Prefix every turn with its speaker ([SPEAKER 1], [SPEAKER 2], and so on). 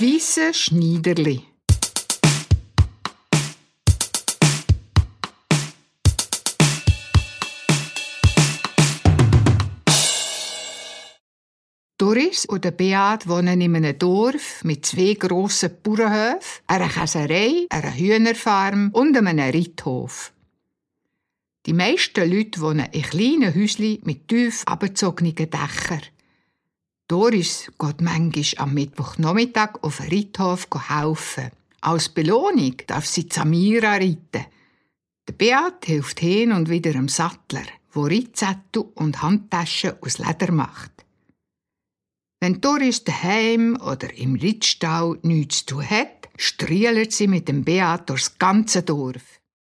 [SPEAKER 1] weisse Schneiderli. Doris und Beat wohnen in einem Dorf mit 2 grossen Bauernhöfen, einer Käserei, einer Hühnerfarm und einem Reithof. Die meisten Leute wohnen in kleinen Häuschen mit tief abgezogenen Dächern. Doris geht manchmal am Mittwochnachmittag auf den Reithof helfen. Als Belohnung darf sie Samira reiten. Der Beat hilft hin und wieder dem Sattler, der Reitsättel und Handtaschen aus Leder macht. Wenn Doris daheim oder im Reitstall nichts zu tun hat, strielert sie mit dem Beat durchs ganze Dorf.